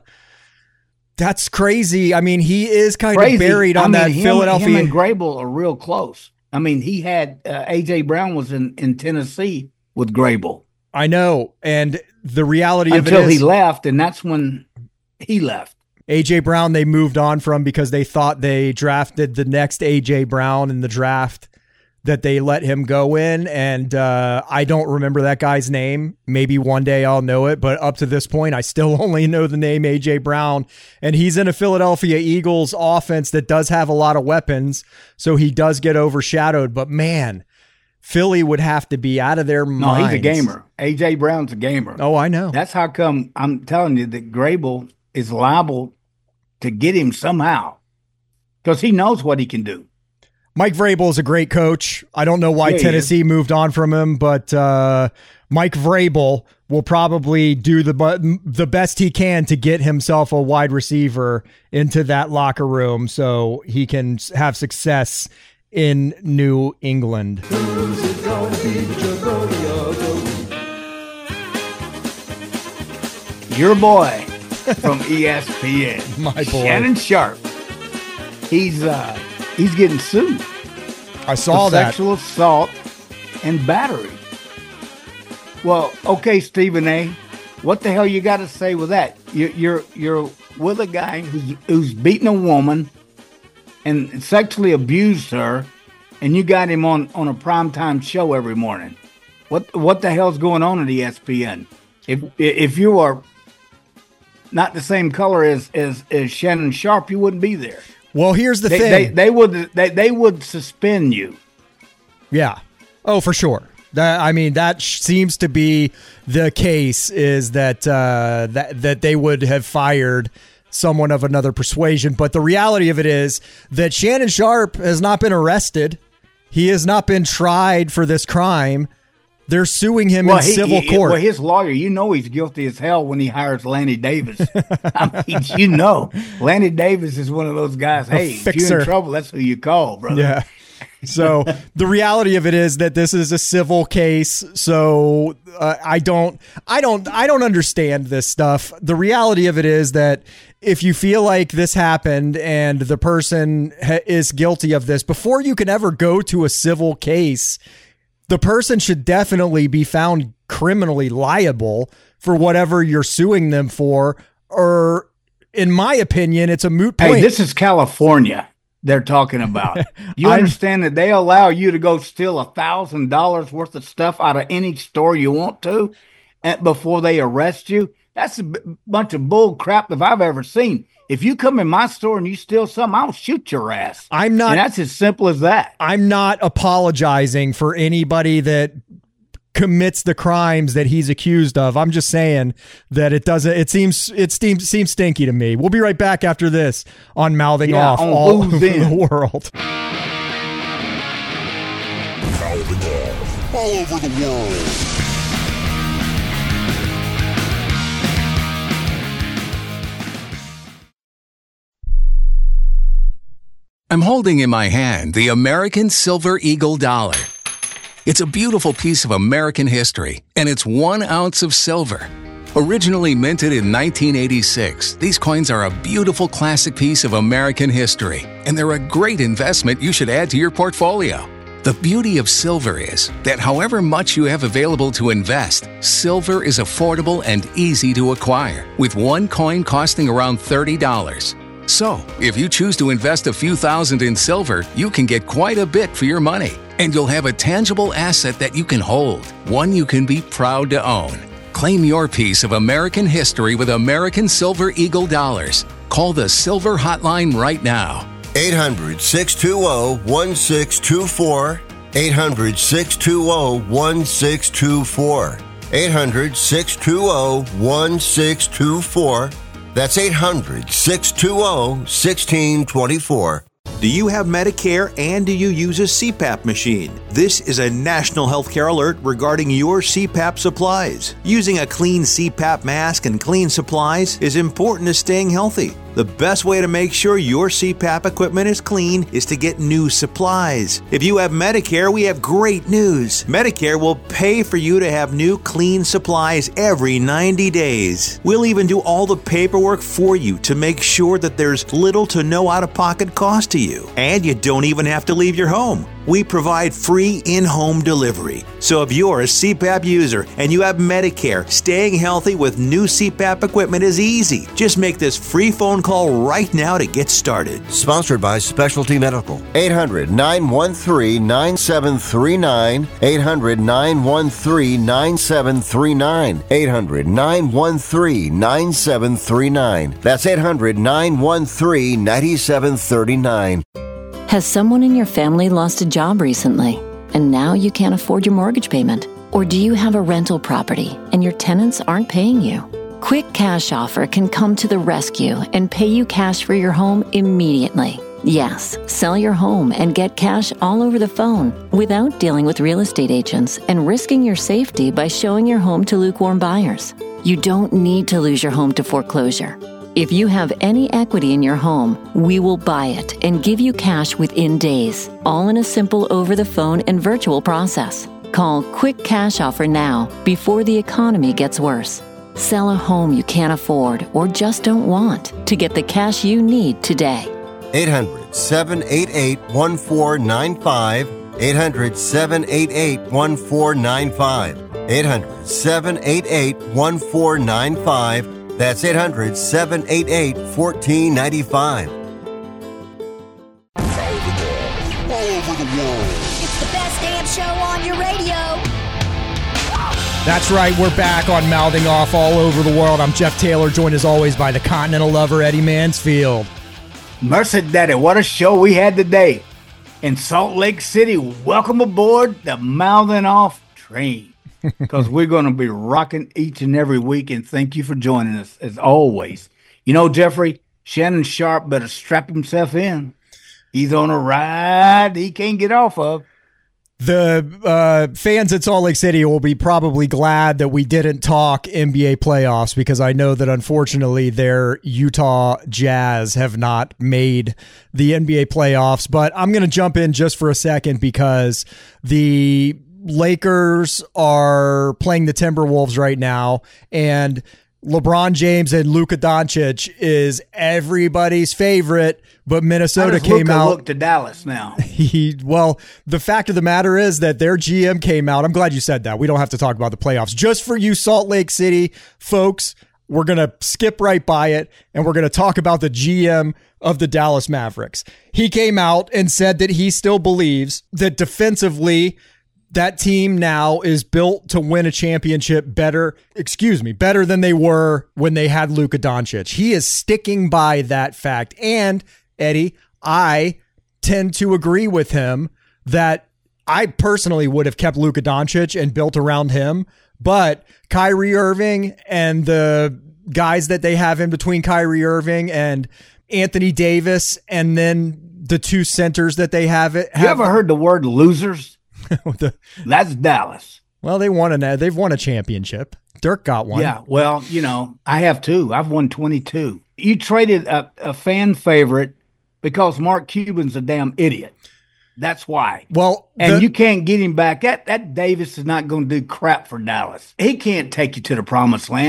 crazy. I mean, he is kind of buried on that Philadelphia. Him and Grable are real close. I mean, he had A.J. Brown was in Tennessee with Grable. I know. And the reality of it is, until he left, and that's when he left. A.J. Brown they moved on from because they thought they drafted the next A.J. Brown in the draft that they let him go in. And I don't remember that guy's name. Maybe one day I'll know it. But up to this point, I still only know the name A.J. Brown. And he's in a Philadelphia Eagles offense that does have a lot of weapons. So he does get overshadowed. But man, Philly would have to be out of their minds. No, he's a gamer. A.J. Brown's a gamer. Oh, I know. That's how come I'm telling you that Grable is liable to get him somehow because he knows what he can do. Mike Vrabel is a great coach. I don't know why Tennessee moved on from him, but Mike Vrabel will probably do the best he can to get himself a wide receiver into that locker room so he can have success in New England. Who's it gonna be? Your boy from ESPN, my boy Shannon Sharpe. He's getting sued. I saw for that sexual assault and battery. Well, okay, Stephen A. What the hell you got to say with that? You're with a guy who's beaten a woman and sexually abused her, and you got him on a primetime show every morning. What the hell's going on at ESPN? If you are not the same color as Shannon Sharpe, you wouldn't be there. Well, here's the thing. They would suspend you. Yeah. Oh, for sure. That seems to be the case, is that that they would have fired someone of another persuasion. But the reality of it is that Shannon Sharpe has not been arrested. He has not been tried for this crime. They're suing him in civil court. Well, his lawyer, he's guilty as hell when he hires Lanny Davis. Lanny Davis is one of those guys. Hey, if you're in trouble, that's who you call, brother. Yeah. So the reality of it is that this is a civil case. So I don't understand this stuff. The reality of it is that if you feel like this happened and the person is guilty of this, before you can ever go to a civil case, the person should definitely be found criminally liable for whatever you're suing them for. Or in my opinion, it's a moot point. Hey, this is California they're talking about. You understand that they allow you to go steal $1,000 worth of stuff out of any store you want to before they arrest you? That's a bunch of bull crap if I've ever seen. If you come in my store and you steal something, I'll shoot your ass. And that's as simple as that. I'm not apologizing for anybody that commits the crimes that he's accused of. I'm just saying that it seems stinky to me. We'll be right back after this on Mouthing Off all over the world. Mouthing Off all over the world. I'm holding in my hand the American Silver Eagle dollar. It's a beautiful piece of American history, and it's 1 ounce of silver. Originally minted in 1986, these coins are a beautiful classic piece of American history, and they're a great investment you should add to your portfolio. The beauty of silver is that however much you have available to invest, silver is affordable and easy to acquire, with one coin costing around $30. So, if you choose to invest a few thousand in silver, you can get quite a bit for your money, and you'll have a tangible asset that you can hold, one you can be proud to own. Claim your piece of American history with American Silver Eagle dollars. Call the Silver Hotline right now. 800-620-1624. 800-620-1624. 800-620-1624. That's 800-620-1624. Do you have Medicare and do you use a CPAP machine? This is a national healthcare alert regarding your CPAP supplies. Using a clean CPAP mask and clean supplies is important to staying healthy. The best way to make sure your CPAP equipment is clean is to get new supplies. If you have Medicare, we have great news. Medicare will pay for you to have new clean supplies every 90 days. We'll even do all the paperwork for you to make sure that there's little to no out-of-pocket cost to you. And you don't even have to leave your home. We provide free in-home delivery. So if you're a CPAP user and you have Medicare, staying healthy with new CPAP equipment is easy. Just make this free phone call right now to get started. Sponsored by Specialty Medical. 800-913-9739. 800-913-9739. 800-913-9739. That's 800-913-9739. Has someone in your family lost a job recently, and now you can't afford your mortgage payment? Or do you have a rental property and your tenants aren't paying you? Quick Cash Offer can come to the rescue and pay you cash for your home immediately. Yes, sell your home and get cash all over the phone without dealing with real estate agents and risking your safety by showing your home to lukewarm buyers. You don't need to lose your home to foreclosure. If you have any equity in your home, we will buy it and give you cash within days, all in a simple over-the-phone and virtual process. Call Quick Cash Offer now before the economy gets worse. Sell a home you can't afford or just don't want to get the cash you need today. 800-788-1495. 800-788-1495. 800-788-1495. That's 800-788-1495. All over the world. It's the best damn show on your radio. That's right, we're back on Mouthing Off All Over the World. I'm Jeff Taylor, joined as always by the Continental Lover, Eddie Mansfield. Mercy Daddy, what a show we had today in Salt Lake City. Welcome aboard the Mouthing Off train. Because we're going to be rocking each and every week, and thank you for joining us, as always. You know, Jeffrey, Shannon Sharp better strap himself in. He's on a ride he can't get off of. The fans at Salt Lake City will be probably glad that we didn't talk NBA playoffs, because I know that unfortunately their Utah Jazz have not made the NBA playoffs. But I'm going to jump in just for a second, because the Lakers are playing the Timberwolves right now, and LeBron James and Luka Doncic is everybody's favorite, but Minnesota came out. Look to Dallas now. Well, the fact of the matter is that their GM came out. I'm glad you said that. We don't have to talk about the playoffs. Just for you Salt Lake City folks, we're going to skip right by it, and we're going to talk about the GM of the Dallas Mavericks. He came out and said that he still believes that defensively that team now is built to win a championship better than they were when they had Luka Doncic. He is sticking by that fact. And, Eddie, I tend to agree with him that I personally would have kept Luka Doncic and built around him. But Kyrie Irving and the guys that they have in between Kyrie Irving and Anthony Davis, and then the two centers that they have. You ever heard the word losers? That's Dallas. Well, they've won a championship. Dirk got one. Yeah, well, you know, I have two. I've won 22. You traded a fan favorite because Mark Cuban's a damn idiot. That's why. Well, and you can't get him back. That Davis is not going to do crap for Dallas. He can't take you to the promised land.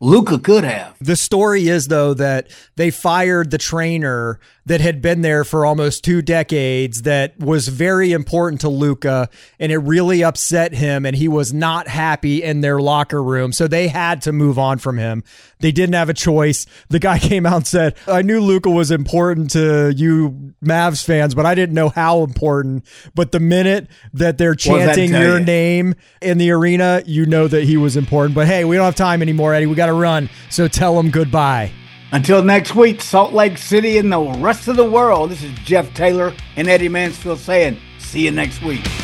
Luka could have. The story is, though, that they fired the trainer that had been there for almost 2 decades that was very important to Luka, and it really upset him, and he was not happy in their locker room, so they had to move on from him. They didn't have a choice. The guy came out and said, I knew Luka was important to you Mavs fans, but I didn't know how important. But the minute that they're chanting your name in the arena, you know that he was important. But hey, we don't have time anymore, Eddie. We got to run, so tell him goodbye. Until next week, Salt Lake City and the rest of the world, this is Jeff Taylor and Eddie Mansfield saying, see you next week.